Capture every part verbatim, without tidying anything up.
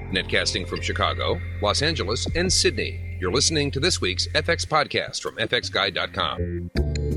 Netcasting from Chicago, Los Angeles, and Sydney. You're listening to this week's F X podcast from F X Guide dot com.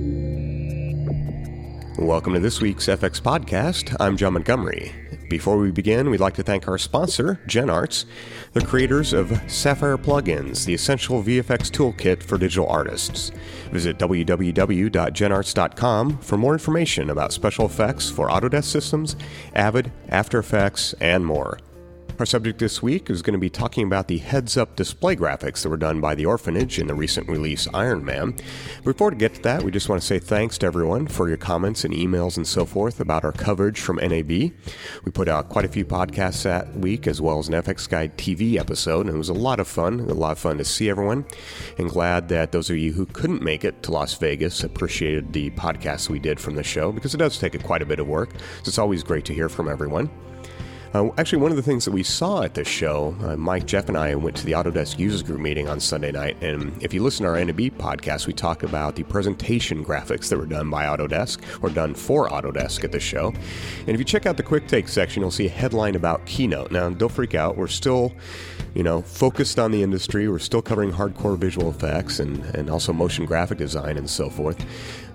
Welcome to this week's F X podcast. I'm John Montgomery. Before we begin, we'd like to thank our sponsor, GenArts, the creators of Sapphire Plugins, the essential V F X toolkit for digital artists. Visit w w w dot gen arts dot com for more information about special effects for Autodesk systems, Avid, After Effects, and more. Our subject this week is going to be talking about the heads-up display graphics that were done by The Orphanage in the recent release Iron Man. Before we get to that, we just want to say thanks to everyone for your comments and emails and so forth about our coverage from N A B. We put out quite a few podcasts that week, as well as an F X Guide T V episode, and it was a lot of fun, a lot of fun to see everyone, and glad that those of you who couldn't make it to Las Vegas appreciated the podcasts we did from the show, because it does take quite a bit of work, so it's always great to hear from everyone. Uh, actually, one of the things that we saw at this show, uh, Mike, Jeff, and I went to the Autodesk Users Group meeting on Sunday night, and if you listen to our N A B podcast, we talk about the presentation graphics that were done by Autodesk, or done for Autodesk at the show. And if you check out the Quick Take section, you'll see a headline about Keynote. Now, don't freak out. We're still, you know, focused on the industry. We're still covering hardcore visual effects and, and also motion graphic design and so forth.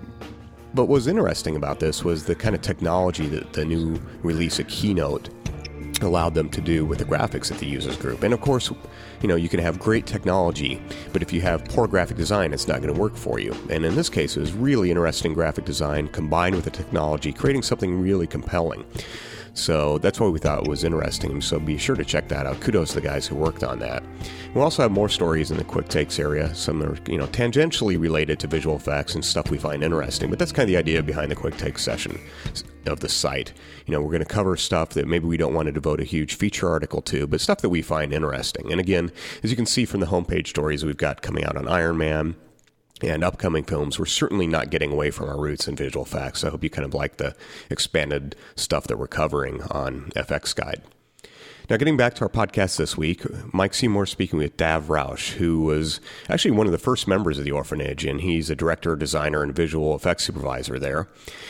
But what was interesting about this was the kind of technology that the new release of Keynote allowed them to do with the graphics at the users group. And of course, you know, you can have great technology, but if you have poor graphic design, it's not going to work for you. And in this case, it was really interesting graphic design combined with the technology, creating something really compelling. So that's why we thought it was interesting. So be sure to check that out. Kudos to the guys who worked on that. We'll also have more stories in the quick takes area. Some are, you know, tangentially related to visual effects and stuff we find interesting. But that's kind of the idea behind the quick takes session of the site. You know, we're going to cover stuff that maybe we don't want to devote a huge feature article to, but stuff that we find interesting. And again, as you can see from the homepage stories we've got coming out on Iron Man and upcoming films, we're certainly not getting away from our roots in visual effects. I hope you kind of like the expanded stuff that we're covering on F X Guide. Now, getting back to our podcast this week, Mike Seymour speaking with Dav Roush, who was actually one of the first members of The Orphanage, and he's a director, designer, and visual effects supervisor there.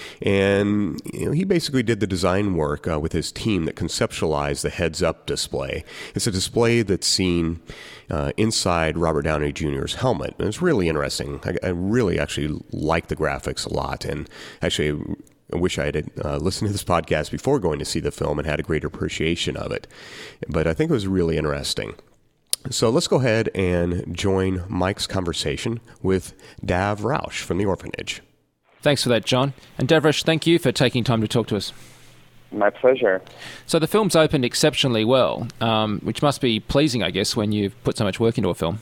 And you know, he basically did the design work uh, with his team that conceptualized the heads-up display. It's a display that's seen uh, inside Robert Downey Junior's helmet, and it's really interesting. I, I really actually like the graphics a lot, and actually I wish I had uh, listened to this podcast before going to see the film and had a greater appreciation of it. But I think it was really interesting. So let's go ahead and join Mike's conversation with Dav Roush from The Orphanage. Thanks for that, John. And Dav Roush, thank you for taking time to talk to us. My pleasure. So the film's opened exceptionally well, um, which must be pleasing, I guess, when you've put so much work into a film.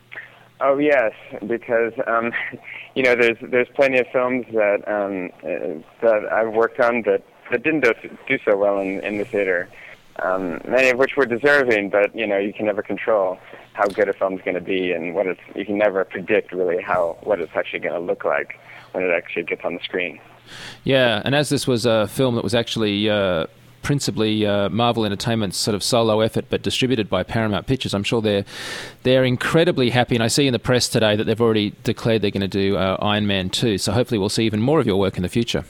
Oh yes, because um, you know, there's there's plenty of films that um, uh, that I've worked on that, that didn't do, do so well in, in the theater. Um, many of which were deserving, but you know, you can never control how good a film's going to be, and what it's. You can never predict really how what it's actually going to look like when it actually gets on the screen. Yeah, and as this was a film that was actually Uh principally uh, Marvel Entertainment's sort of solo effort, but distributed by Paramount Pictures, I'm sure they're they're incredibly happy. And I see in the press today that they've already declared they're going to do uh, Iron Man two. So hopefully we'll see even more of your work in the future.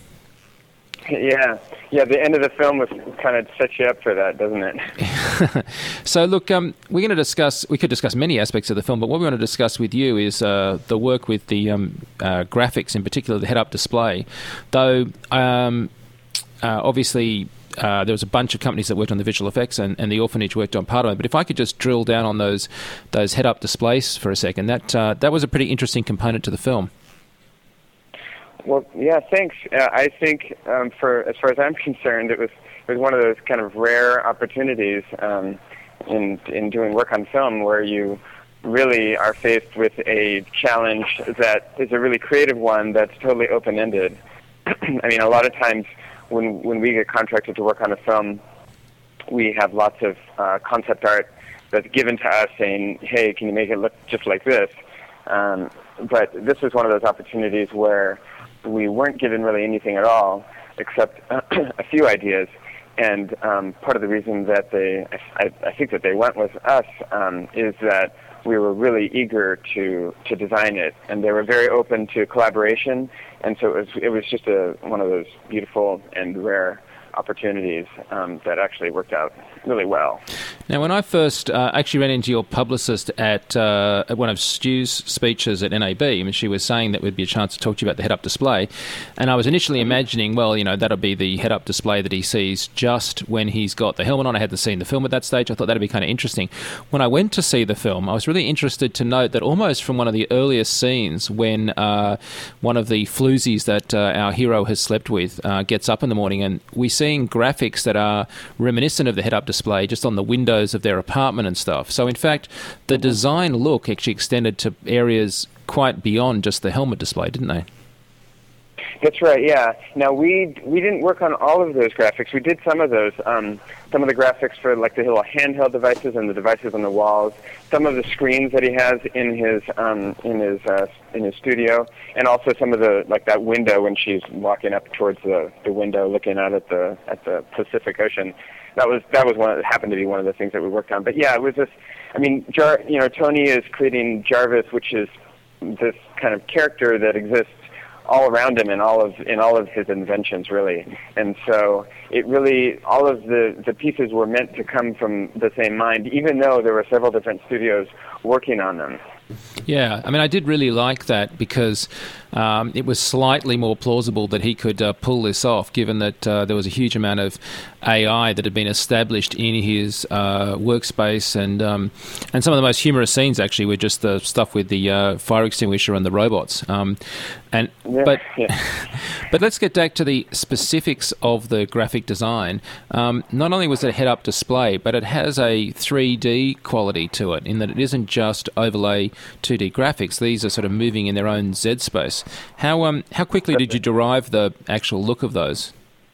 Yeah, yeah. The end of the film was kind of sets you up for that, doesn't it? So look, um, we're going to discuss. We could discuss many aspects of the film, but what we want to discuss with you is uh, the work with the um, uh, graphics, in particular the head-up display. Though um, uh, obviously. Uh, there was a bunch of companies that worked on the visual effects, and, and The Orphanage worked on part of it. But if I could just drill down on those those head-up displays for a second, that uh, that was a pretty interesting component to the film. Well, yeah, thanks. Uh, I think, um, for as far as I'm concerned, it was it was one of those kind of rare opportunities um, in in doing work on film where you really are faced with a challenge that is a really creative one that's totally open-ended. I mean, a lot of times, When when we get contracted to work on a film, we have lots of uh, concept art that's given to us saying, hey, can you make it look just like this? Um, but this was one of those opportunities where we weren't given really anything at all except uh, a few ideas. And um, part of the reason that they, I, I think that they went with us um, is that we were really eager to, to design it, and they were very open to collaboration, and so it was it was just a one of those beautiful and rare opportunities um, that actually worked out really well. Now, when I first uh, actually ran into your publicist at, uh, at one of Stu's speeches at N A B, I mean, she was saying that would be a chance to talk to you about the head-up display, and I was initially imagining, well, you know, that'll be the head-up display that he sees just when he's got the helmet on. I hadn't seen the film at that stage. I thought that'd be kind of interesting. When I went to see the film, I was really interested to note that almost from one of the earliest scenes when uh, one of the floozies that uh, our hero has slept with uh, gets up in the morning, and we see graphics that are reminiscent of the head-up display just on the windows of their apartment and stuff. So, in fact, the design look actually extended to areas quite beyond just the helmet display, didn't they? That's right, yeah. Now, we we didn't work on all of those graphics. We did some of those, um, some of the graphics for like the little handheld devices and the devices on the walls, some of the screens that he has in his um, in his uh, in his studio, and also some of the like that window when she's walking up towards the, the window, looking out at the at the Pacific Ocean. That was that was one of, happened to be one of the things that we worked on. But yeah, it was just, I mean, Jar, you know, Tony is creating Jarvis, which is this kind of character that exists all around him in all of in all of his inventions, really. And so it really, all of the, the pieces were meant to come from the same mind, even though there were several different studios working on them. Yeah, I mean, I did really like that because um, it was slightly more plausible that he could uh, pull this off, given that uh, there was a huge amount of A I that had been established in his uh, workspace, and um, and some of the most humorous scenes actually were just the stuff with the uh, fire extinguisher and the robots. Um, and yeah, but yeah. but let's get back to the specifics of the graphic design. Um, not only was it a head-up display, but it has a three D quality to it, in that it isn't just overlay two D graphics. These are sort of moving in their own Z space. How um how quickly did you derive the actual look of those?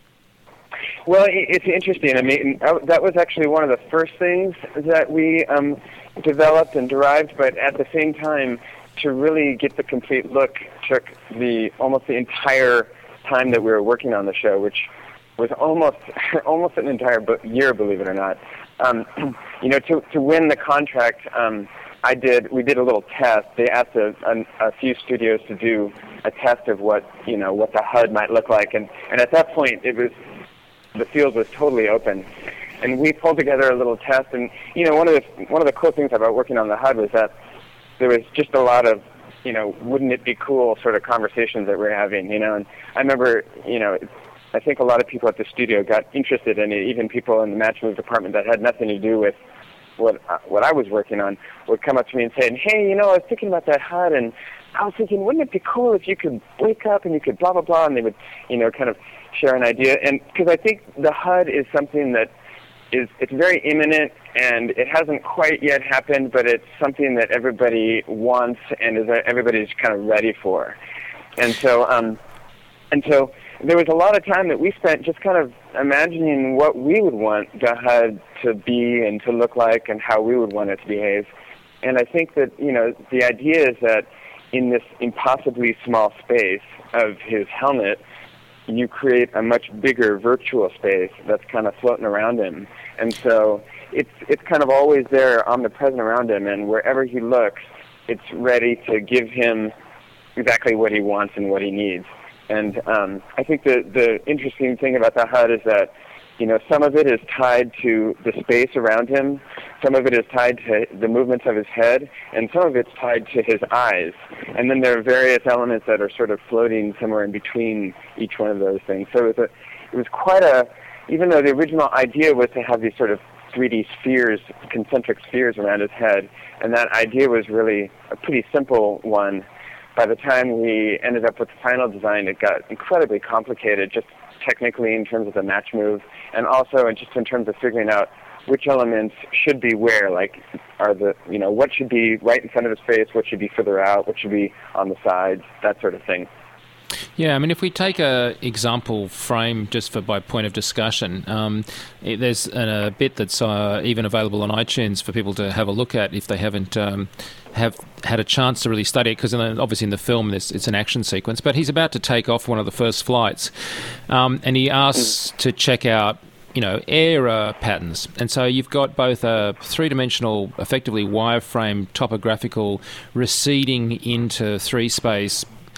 Well, it's interesting. I mean, that was actually one of the first things that we um, developed and derived, but at the same time, to really get the complete look took the almost the entire time that we were working on the show, which was almost almost an entire year, believe it or not. Um, you know, to to win the contract, um, I did. We did a little test. They asked a, a, a few studios to do a test of what you know what the H U D might look like, and and at that point, it was the field was totally open, and we pulled together a little test. And you know, one of the one of the cool things about working on the H U D was that there was just a lot of, you know, wouldn't it be cool sort of conversations that we're having, you know. And I remember, you know, I think a lot of people at the studio got interested in it. Even people in the match move department that had nothing to do with what uh, what I was working on would come up to me and say, "Hey, you know, I was thinking about that H U D, and I was thinking, wouldn't it be cool if you could wake up and you could blah blah blah," and they would, you know, kind of share an idea. And because I think the H U D is something that is it's very imminent, and it hasn't quite yet happened, but it's something that everybody wants and is everybody's kind of ready for. And so, um, and so there was a lot of time that we spent just kind of imagining what we would want the H U D to be and to look like, and how we would want it to behave. And I think that, you know, the idea is that in this impossibly small space of his helmet, you create a much bigger virtual space that's kind of floating around him. And so it's it's kind of always there, omnipresent around him, and wherever he looks, it's ready to give him exactly what he wants and what he needs. And um, I think the the interesting thing about the H U D is that, you know, some of it is tied to the space around him, some of it is tied to the movements of his head, and some of it's tied to his eyes. And then there are various elements that are sort of floating somewhere in between each one of those things. So it was, a, it was quite a, even though the original idea was to have these sort of three D spheres, concentric spheres around his head, and that idea was really a pretty simple one. By the time we ended up with the final design, it got incredibly complicated, just technically in terms of the match move, and also just in terms of figuring out which elements should be where, like, are the, you know, what should be right in front of his face, what should be further out, what should be on the sides, that sort of thing. Yeah, I mean, if we take a example frame just for by point of discussion, um, it, there's a, a bit that's uh, even available on iTunes for people to have a look at if they haven't um, have had a chance to really study it, because obviously in the film this, it's an action sequence, but he's about to take off one of the first flights, um, and he asks to check out, you know, air uh, patterns. And so you've got both a three-dimensional, effectively wireframe topographical receding into three space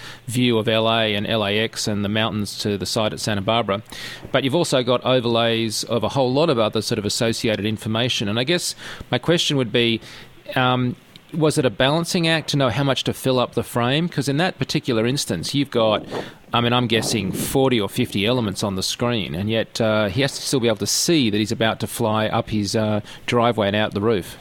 view of L A and L A X and the mountains to the side at Santa Barbara. But you've also got overlays of a whole lot of other sort of associated information. And I guess my question would be, um, was it a balancing act to know how much to fill up the frame? Because in that particular instance, you've got, I mean, I'm guessing forty or fifty elements on the screen, and yet uh, he has to still be able to see that he's about to fly up his uh, driveway and out the roof.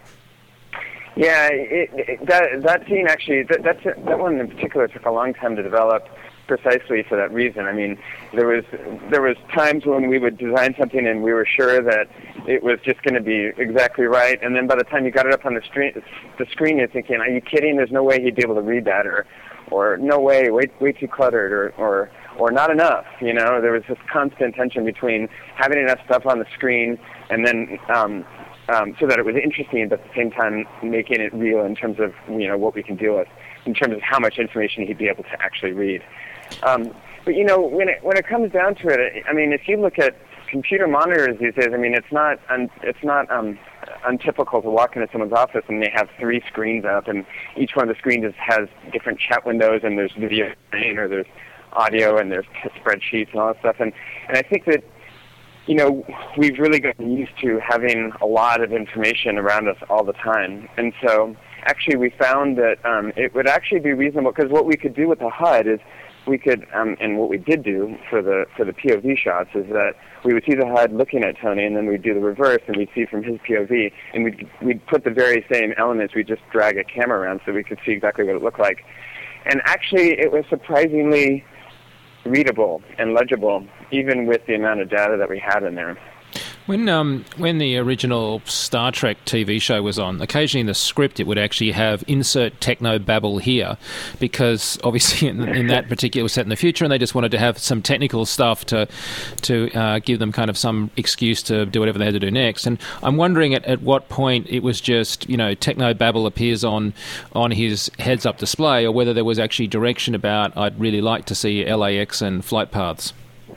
Yeah, it, it, that that scene actually, that that's, that one in particular took a long time to develop, precisely for that reason. I mean, there was there was times when we would design something and we were sure that it was just going to be exactly right, and then by the time you got it up on the screen, the screen, you're thinking, "Are you kidding? There's no way he'd be able to read that," or, or "No way, way way too cluttered," or or or not enough. You know, there was this constant tension between having enough stuff on the screen and then um, um, so that it was interesting, but at the same time making it real in terms of you know what we can deal with, in terms of how much information he'd be able to actually read. Um, but you know, when it when it comes down to it, I mean, if you look at computer monitors these days, I mean, it's not un, it's not um, untypical to walk into someone's office and they have three screens up, and each one of the screens has different chat windows, and there's video, or there's audio, and there's spreadsheets and all that stuff. And and I think that you know we've really gotten used to having a lot of information around us all the time, and so actually we found that um, it would actually be reasonable, because what we could do with the H U D is we could, um, and what we did do for the for the P O V shots is that we would see the H U D looking at Tony, and then we'd do the reverse, and we'd see from his P O V, and we'd we'd put the very same elements. We'd just drag a camera around so we could see exactly what it looked like. And actually, it was surprisingly readable and legible, even with the amount of data that we had in there. When um, when the original Star Trek T V show was on, occasionally in the script it would actually have insert techno babble here, because obviously in, in that particular set in the future, and they just wanted to have some technical stuff to to uh, give them kind of some excuse to do whatever they had to do next. And I'm wondering at, at what point it was just, you know, techno babble appears on on his heads-up display, or whether there was actually direction about, I'd really like to see L A X and flight paths.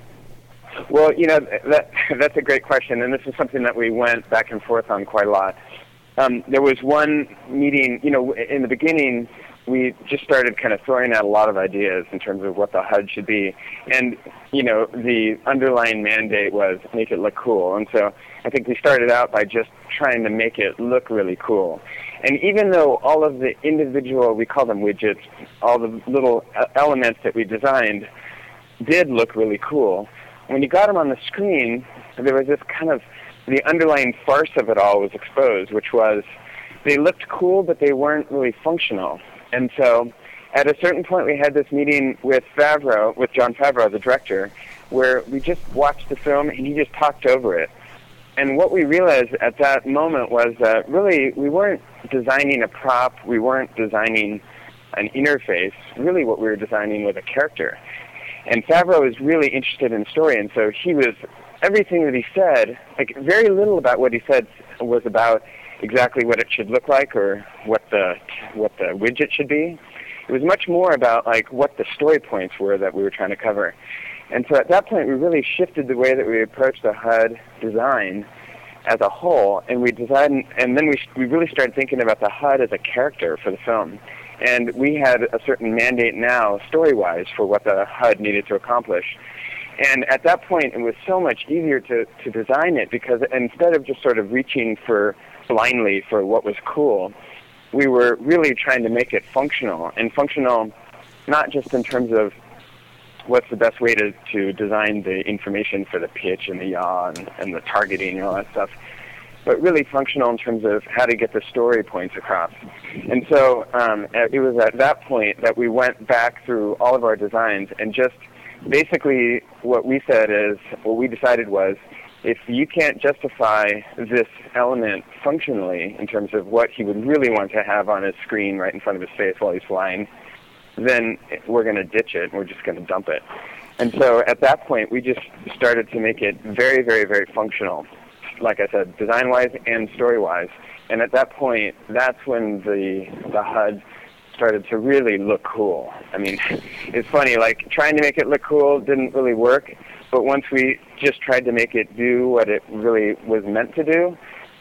Well, you know, that that's a great question, and this is something that we went back and forth on quite a lot. Um, there was one meeting, you know, in the beginning, we just started kind of throwing out a lot of ideas in terms of what the H U D should be, and, you know, the underlying mandate was make it look cool, and so I think we started out by just trying to make it look really cool. And even though all of the individual, we call them widgets, all the little elements that we designed did look really cool, when you got them on the screen, there was this kind of, the underlying farce of it all was exposed, which was they looked cool, but they weren't really functional. And so at a certain point, we had this meeting with Favreau, with Jon Favreau, the director, where we just watched the film and he just talked over it. And what we realized at that moment was that really we weren't designing a prop, we weren't designing an interface. Really what we were designing was a character. And Favreau is really interested in story, and so he was, everything that he said, like very little about what he said was about exactly what it should look like or what the what the widget should be. It was much more about like what the story points were that we were trying to cover. And so at that point, we really shifted the way that we approached the H U D design as a whole, and we designed, and then we we really started thinking about the H U D as a character for the film. And we had a certain mandate now, story-wise, for what the H U D needed to accomplish. And at that point, it was so much easier to, to design it, because instead of just sort of reaching for blindly for what was cool, we were really trying to make it functional. And functional not just in terms of what's the best way to, to design the information for the pitch and the yaw and, and the targeting and all that stuff, but really functional in terms of how to get the story points across. And so um, it was at that point that we went back through all of our designs, and just basically what we said is, what we decided was, if you can't justify this element functionally in terms of what he would really want to have on his screen right in front of his face while he's flying, then we're going to ditch it, and we're just going to dump it. And so at that point, we just started to make it very, very, very functional, like I said, design-wise and story-wise. And at that point, that's when the the H U D started to really look cool. I mean, it's funny, like, trying to make it look cool didn't really work, but once we just tried to make it do what it really was meant to do,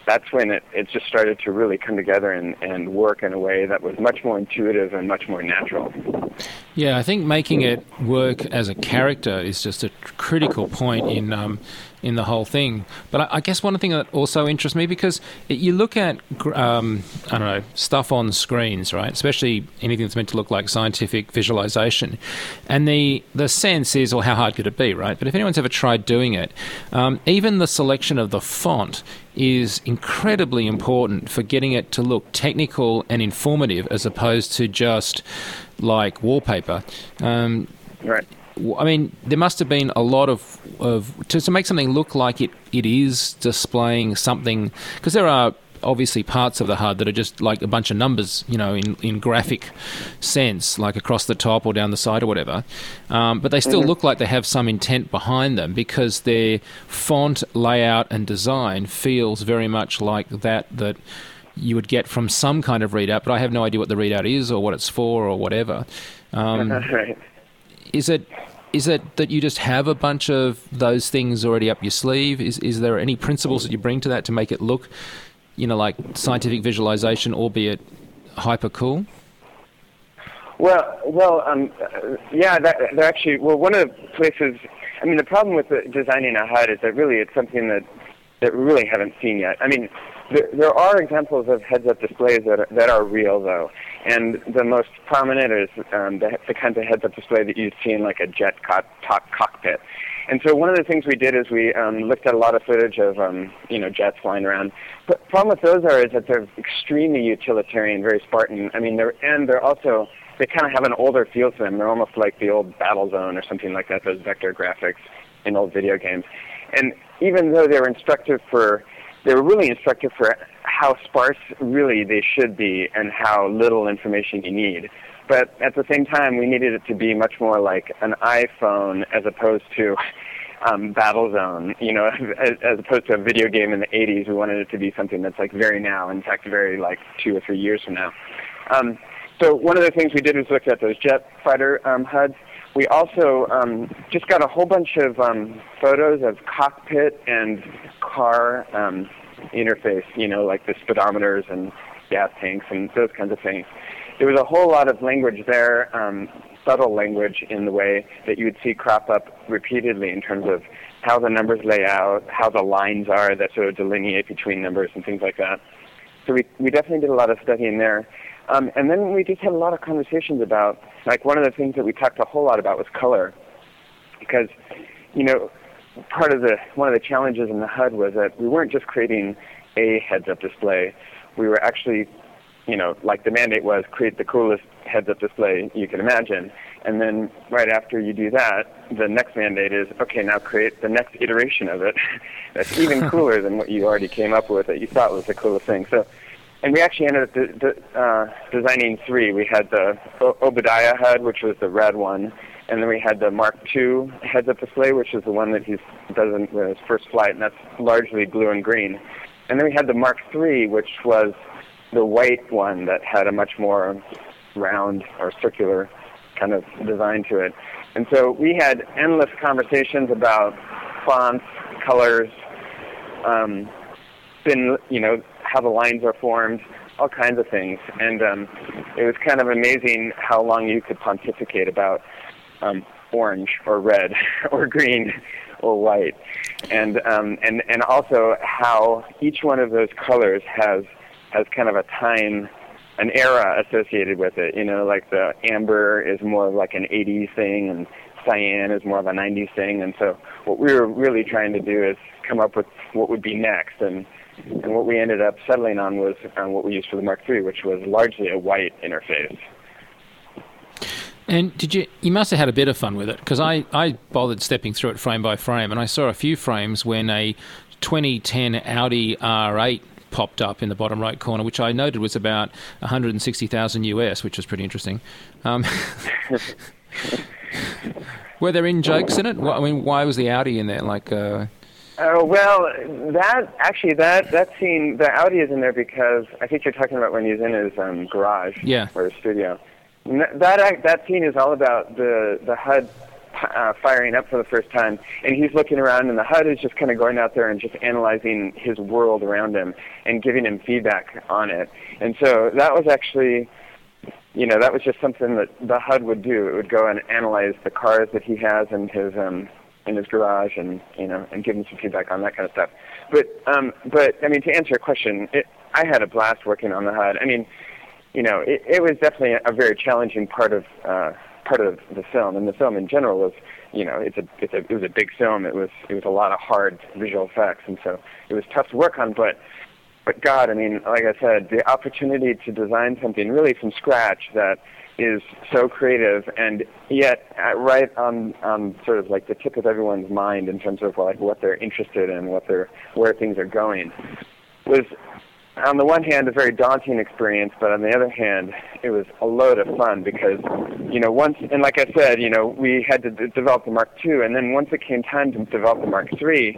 that's when it, it just started to really come together and, and work in a way that was much more intuitive and much more natural. Yeah, I think making it work as a character is just a critical point in um, in the whole thing. But I, I guess one thing that also interests me, because it, you look at, um, I don't know, stuff on screens, right? Especially anything that's meant to look like scientific visualization. And the, the sense is, well, how hard could it be, right? But if anyone's ever tried doing it, um, even the selection of the font is incredibly important for getting it to look technical and informative as opposed to just like wallpaper. Um, right. I mean, there must have been a lot of, of to, to make something look like it, it is displaying something, because there are obviously parts of the H U D that are just like a bunch of numbers, you know, in, in graphic sense, like across the top or down the side or whatever. Um, but they still mm-hmm. look like they have some intent behind them, because their font layout and design feels very much like that that you would get from some kind of readout, but I have no idea what the readout is or what it's for or whatever. Um, right. Is it is it that you just have a bunch of those things already up your sleeve? Is is there any principles that you bring to that to make it look, you know, like scientific visualization, albeit hyper cool? Well, well, um, yeah, that, they're actually, well, one of the places, I mean, the problem with the, designing a H U D is that really it's something that, that we really haven't seen yet. I mean, there, there are examples of heads-up displays that are, that are real, though, and the most prominent is um, the, the kinds of heads-up display that you'd see in, like, a jet co- top cockpit. And so one of the things we did is we um, looked at a lot of footage of, um, you know, jets flying around. But the problem with those are is that they're extremely utilitarian, very Spartan. I mean, they're and they're also, they kind of have an older feel to them. They're almost like the old Battlezone or something like that, those vector graphics in old video games. And even though they were instructive for, they were really instructive for how sparse really they should be and how little information you need. But at the same time, we needed it to be much more like an iPhone as opposed to um, Battlezone. You know, as, as opposed to a video game in the eighties, we wanted it to be something that's like very now. In fact, very like two or three years from now. Um, so one of the things we did was look at those jet fighter um, H U Ds. We also um, just got a whole bunch of um, photos of cockpit and car um, interface. You know, like the speedometers and gas tanks and those kinds of things. There was a whole lot of language there, um, subtle language in the way that you would see crop up repeatedly in terms of how the numbers lay out, how the lines are that sort of delineate between numbers and things like that. So we, we definitely did a lot of studying there. Um, and then we just had a lot of conversations about, like one of the things that we talked a whole lot about was color. Because, you know, part of the, one of the challenges in the H U D was that we weren't just creating a heads-up display. We were actually, you know, like the mandate was create the coolest heads-up display you can imagine. And then right after you do that, the next mandate is, okay, now create the next iteration of it that's even cooler than what you already came up with that you thought was the coolest thing. So, and we actually ended up de- de- uh, designing three. We had the o- Obadiah H U D, which was the red one, and then we had the Mark two heads-up display, which is the one that he does in his first flight, and that's largely blue and green. And then we had the Mark three, which was the white one that had a much more round or circular kind of design to it. And so we had endless conversations about fonts, colors, um, spin, you know, how the lines are formed, all kinds of things. And um, it was kind of amazing how long you could pontificate about um, orange or red or green or white. And, um, and, and also how each one of those colors has has kind of a time, an era associated with it. You know, like the amber is more of like an eighties thing, and cyan is more of a nineties thing. And so what we were really trying to do is come up with what would be next. And, and what we ended up settling on was um, what we used for the Mark three, which was largely a white interface. And did you, you must have had a bit of fun with it, because I, I bothered stepping through it frame by frame, and I saw a few frames when a twenty ten Audi R eight popped up in the bottom right corner, which I noted was about one hundred sixty thousand U S, which was pretty interesting. Um, were there in jokes in it? I mean, why was the Audi in there? Like, uh... uh, well, that actually that that scene, the Audi is in there because I think you're talking about when he's in his um, garage, yeah, or his studio. That that that scene is all about the the H U D uh, firing up for the first time, and he's looking around, and the H U D is just kind of going out there and just analyzing his world around him and giving him feedback on it. And so that was actually, you know, that was just something that the H U D would do. It would go and analyze the cars that he has in his um, in his garage, and you know, and give him some feedback on that kind of stuff. But um, but I mean, to answer your question, it, I had a blast working on the H U D. I mean, you know, it, it was definitely a very challenging part of uh, part of the film, and the film in general was, you know, it's a, it's a it was a big film. It was it was a lot of hard visual effects, and so it was tough to work on. But but God, I mean, like I said, the opportunity to design something really from scratch that is so creative, and yet uh, right on on sort of like the tip of everyone's mind in terms of like what they're interested in, what they're where things are going, was, on the one hand, a very daunting experience, but on the other hand, it was a load of fun because, you know, once, and like I said, you know, we had to d- develop the Mark two, and then once it came time to develop the Mark three,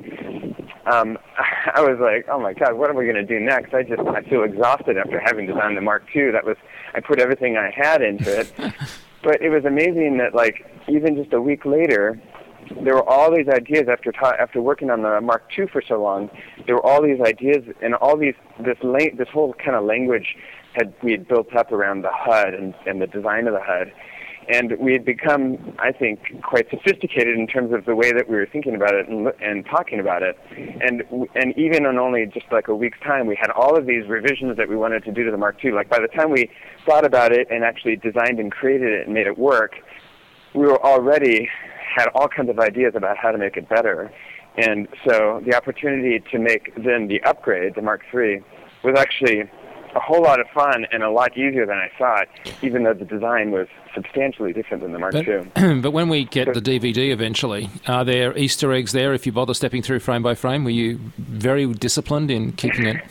um, I was like, oh my God, what are we going to do next? I just, I feel exhausted after having designed the Mark two. That was, I put everything I had into it, but it was amazing that, like, even just a week later, there were all these ideas after ta- after working on the Mark two for so long. There were all these ideas and all these this la- this whole kind of language had we had built up around the H U D and, and the design of the H U D, and we had become, I think, quite sophisticated in terms of the way that we were thinking about it and, and talking about it. And and even in only just like a week's time, we had all of these revisions that we wanted to do to the Mark two. Like by the time we thought about it and actually designed and created it and made it work, we were already had all kinds of ideas about how to make it better. And so the opportunity to make then the upgrade, the Mark three, was actually a whole lot of fun and a lot easier than I thought, even though the design was substantially different than the Mark but, two. But when we get the D V D eventually, are there Easter eggs there if you bother stepping through frame by frame? Were you very disciplined in keeping it?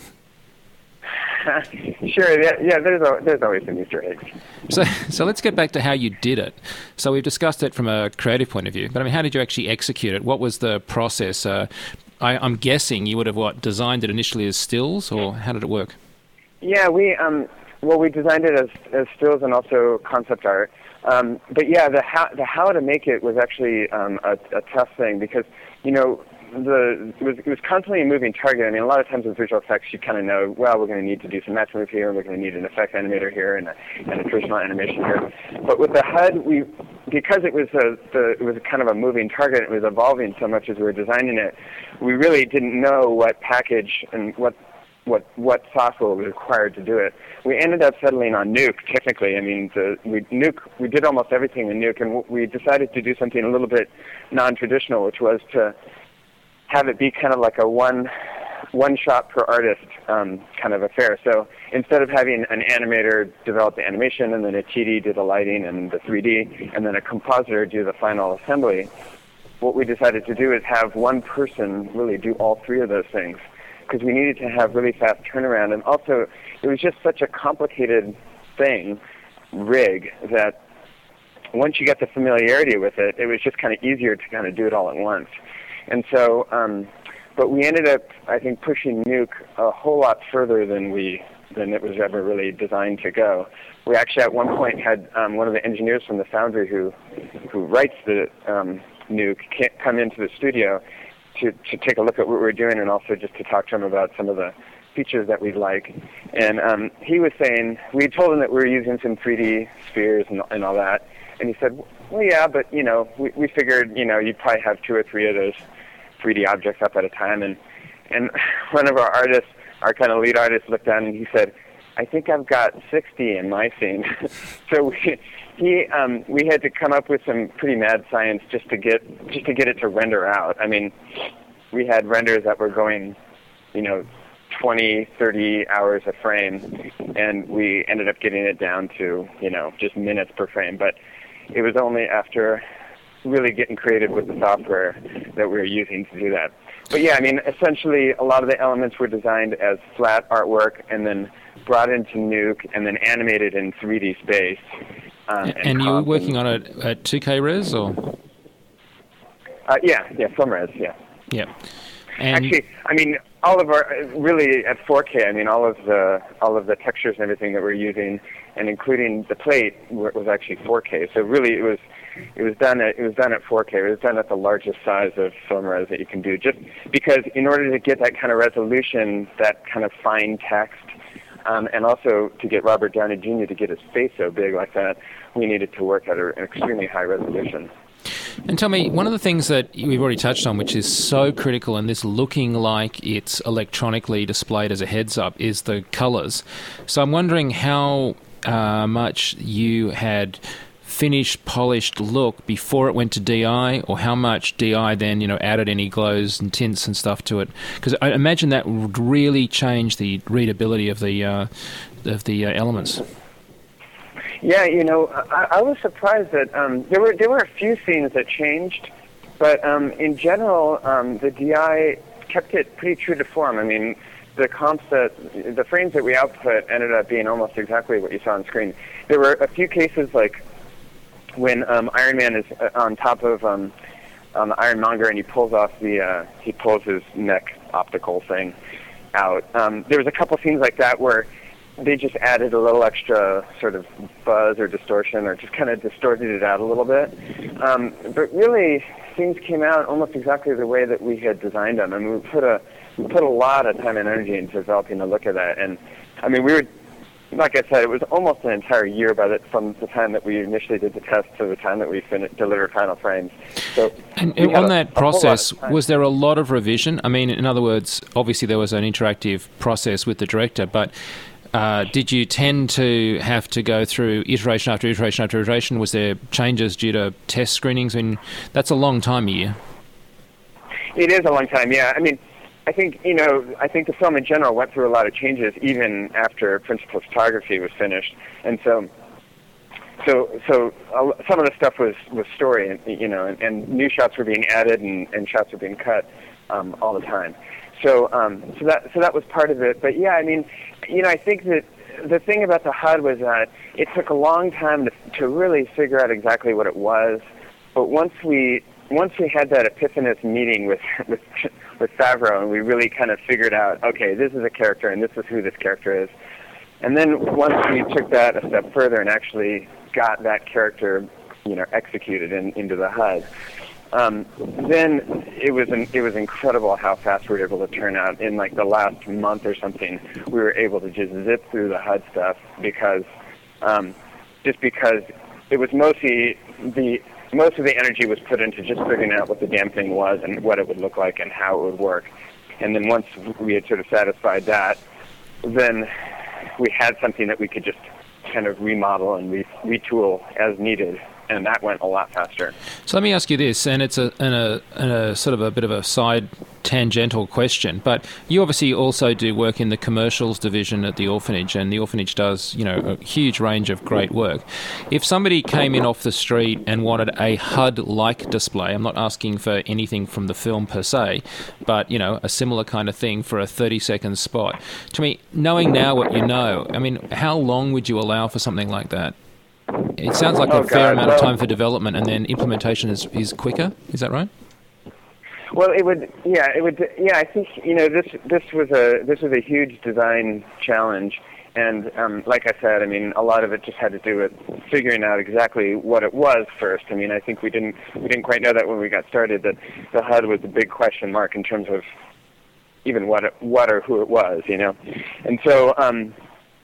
Sure, yeah, yeah there's, a, there's always some Easter eggs. So so let's get back to how you did it. So we've discussed it from a creative point of view, but I mean, how did you actually execute it? What was the process? Uh, I, I'm guessing you would have, what, designed it initially as stills, or how did it work? Yeah, we, um, well, we designed it as, as stills and also concept art. Um, but yeah, the how, the how to make it was actually um, a, a tough thing because, you know, The, it, was, it was constantly a moving target. I mean, a lot of times with visual effects, you kind of know, well, we're going to need to do some match move here, and we're going to need an effect animator here, and a, and a traditional animation here. But with the H U D, we, because it was a, the, it was kind of a moving target, it was evolving so much as we were designing it, we really didn't know what package and what what what software was required to do it. We ended up settling on Nuke. Technically, I mean, the, we Nuke. We did almost everything in Nuke, and we decided to do something a little bit non-traditional, which was to have it be kind of like a one one shot per artist um, kind of affair. So instead of having an animator develop the animation and then a T D do the lighting and the three D and then a compositor do the final assembly, what we decided to do is have one person really do all three of those things because we needed to have really fast turnaround. And also it was just such a complicated thing, rig, that once you get the familiarity with it, it was just kind of easier to kind of do it all at once. And so, um, but we ended up, I think, pushing Nuke a whole lot further than we than it was ever really designed to go. We actually, at one point, had um, one of the engineers from the Foundry who who writes the um, Nuke come into the studio to to take a look at what we were doing and also just to talk to him about some of the features that we'd like. And um, he was saying, we told him that we were using some three D spheres and, and all that, and he said, well, yeah, but, you know, we, we figured, you know, you'd probably have two or three of those three D objects up at a time. And, and one of our artists, our kind of lead artist, looked down and he said, I think I've got sixty in my scene. So we, he, um, we had to come up with some pretty mad science just to get just to get it to render out. I mean, we had renders that were going, you know, twenty, thirty hours a frame, and we ended up getting it down to, you know, just minutes per frame. But it was only after really getting creative with the software that we were using to do that. But yeah, I mean, essentially a lot of the elements were designed as flat artwork and then brought into Nuke and then animated in three D space. Um, and and you were working on it at two K res, or? Uh, yeah, yeah, film res, yeah. Yeah. And actually, I mean, all of our really at four K. I mean, all of the all of the textures and everything that we're using, and including the plate, was actually four K. So really, it was it was done at it was done at four K. It was done at the largest size of film res that you can do. Just because in order to get that kind of resolution, that kind of fine text, um, and also to get Robert Downey Junior to get his face so big like that, we needed to work at an extremely high resolution. And tell me, one of the things that we've already touched on, which is so critical in this looking like it's electronically displayed as a heads-up, is the colours. So I'm wondering how uh, much you had finished, polished look before it went to D I, or how much D I then, you know, added any glows and tints and stuff to it. Because I imagine that would really change the readability of the, uh, of the uh, elements. Yeah, you know, I, I was surprised that um, there were there were a few scenes that changed, but um, in general, um, the D I kept it pretty true to form. I mean, the comps that the frames that we output ended up being almost exactly what you saw on screen. There were a few cases like when um, Iron Man is on top of um, um, the Ironmonger and he pulls off the uh, he pulls his neck optical thing out. Um, there was a couple scenes like that where they just added a little extra sort of buzz or distortion, or just kind of distorted it out a little bit. Um, but really, things came out almost exactly the way that we had designed them. I mean, we put a we put a lot of time and energy into developing a look at that. And I mean, we were, like I said, it was almost an entire year by the, from the time that we initially did the test to the time that we finished delivered final frames. So, and on a, that process, was there a lot of revision? I mean, in other words, obviously there was an interactive process with the director, but Uh, did you tend to have to go through iteration after iteration after iteration? Was there changes due to test screenings? I mean, that's a long time, a year. It is a long time, yeah. I mean, I think, you know, I think the film in general went through a lot of changes even after principal photography was finished. And so, so, so uh, some of the stuff was, was story, and, you know, and, and new shots were being added and, and shots were being cut um, all the time. So, um, so that so that was part of it. But yeah, I mean, you know, I think that the thing about the H U D was that it took a long time to to really figure out exactly what it was. But once we once we had that epiphanous meeting with with with Favreau, and we really kind of figured out, okay, this is a character, and this is who this character is. And then once we took that a step further and actually got that character, you know, executed in, into the H U D. Um, then it was an, it was incredible how fast we were able to turn out. In like the last month or something, we were able to just zip through the H U D stuff because um, just because it was mostly the most of the energy was put into just figuring out what the damn thing was and what it would look like and how it would work. And then once we had sort of satisfied that, then we had something that we could just kind of remodel and re- retool as needed. And that went a lot faster. So let me ask you this, and it's a, and a, and a sort of a bit of a side tangential question, but you obviously also do work in the commercials division at the orphanage, and the orphanage does, you know, a huge range of great work. If somebody came in off the street and wanted a H U D-like display, I'm not asking for anything from the film per se, but, you know, a similar kind of thing for a thirty-second spot. To me, knowing now what you know, I mean, how long would you allow for something like that? It sounds like oh, a fair God. amount well, of time for development, and then implementation is, is quicker. Is that right? Well, it would. Yeah, it would. Yeah, I think you know this. This was a this was a huge design challenge, and um, like I said, I mean, a lot of it just had to do with figuring out exactly what it was first. I mean, I think we didn't we didn't quite know that when we got started. That the H U D was a big question mark in terms of even what it, what or who it was, you know. And so, um,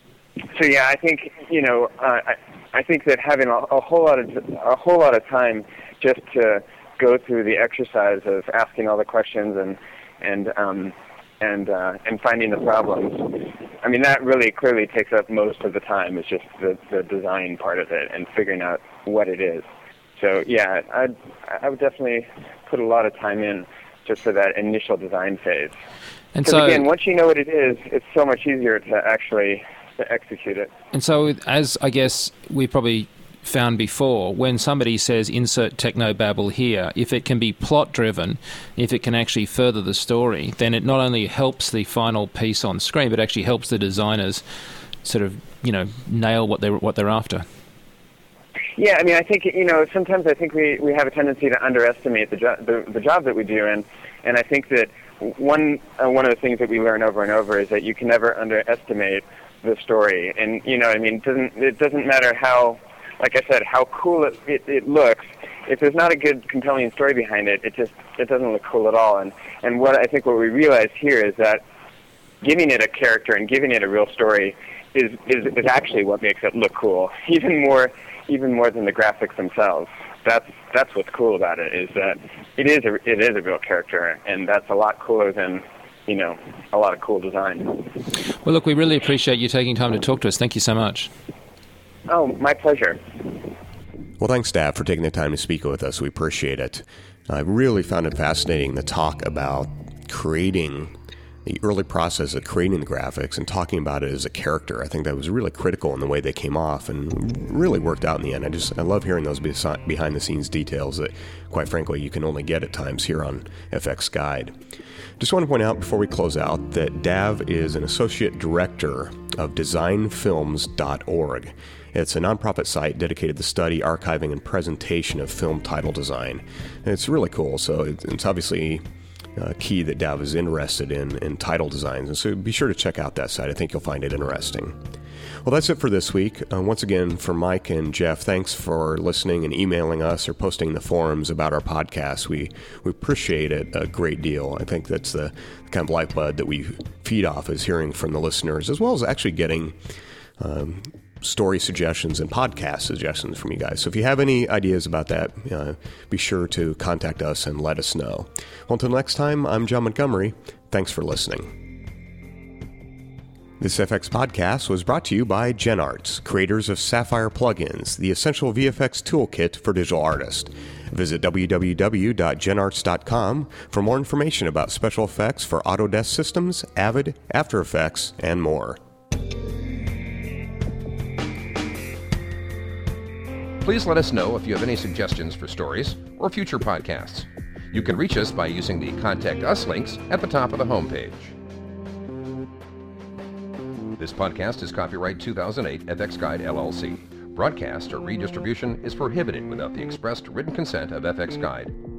so yeah, I think you know. Uh, I, I think that having a, a whole lot of a whole lot of time just to go through the exercise of asking all the questions and and um, and uh, and finding the problems. I mean, that really clearly takes up most of the time. It's just the, the design part of it and figuring out what it is. So yeah, I'd, I would definitely put a lot of time in just for that initial design phase. And because so, again, once you know what it is, it's so much easier to actually to execute it. And so, as I guess we probably found before, when somebody says insert technobabble here, if it can be plot driven, if it can actually further the story, then it not only helps the final piece on screen, but actually helps the designers sort of, you know, nail what they're what they're after. Yeah, I mean, I think, you know, sometimes I think we, we have a tendency to underestimate the, jo- the the job that we do, and and I think that one uh, one of the things that we learn over and over is that you can never underestimate the story. And you know, I mean, it doesn't it doesn't matter how like I said, how cool it, it, it looks. If there's not a good, compelling story behind it, it just it doesn't look cool at all. And and what I think what we realize here is that giving it a character and giving it a real story is is, is actually what makes it look cool, even more even more than the graphics themselves. That's that's what's cool about it, is that it is a it is a real character, and that's a lot cooler than, you know, a lot of cool design. Well, look, we really appreciate you taking time to talk to us. Thank you so much. Oh, my pleasure. Well, thanks, Dav, for taking the time to speak with us. We appreciate it. I really found it fascinating to talk about creating the early process of creating the graphics and talking about it as a character. I think that was really critical in the way they came off and really worked out in the end. I just I love hearing those behind-the-scenes details that, quite frankly, you can only get at times here on F X Guide. Just want to point out before we close out that Dav is an associate director of design films dot org. It's a nonprofit site dedicated to the study, archiving, and presentation of film title design. And it's really cool, so it's obviously uh, key that Dav is interested in, in title designs. And so be sure to check out that site. I think you'll find it interesting. Well, that's it for this week. Uh, once again, for Mike and Jeff, thanks for listening and emailing us or posting in the forums about our podcast. We we appreciate it a great deal. I think that's the kind of lifeblood that we feed off, is hearing from the listeners, as well as actually getting um, story suggestions and podcast suggestions from you guys. So if you have any ideas about that, uh, be sure to contact us and let us know. Well, until next time, I'm John Montgomery. Thanks for listening. This F X podcast was brought to you by GenArts, creators of Sapphire Plugins, the essential V F X toolkit for digital artists. Visit w w w dot gen arts dot com for more information about special effects for Autodesk systems, Avid, After Effects, and more. Please let us know if you have any suggestions for stories or future podcasts. You can reach us by using the Contact Us links at the top of the homepage. This podcast is copyright two thousand eight F X Guide L L C. Broadcast or redistribution is prohibited without the expressed written consent of F X Guide.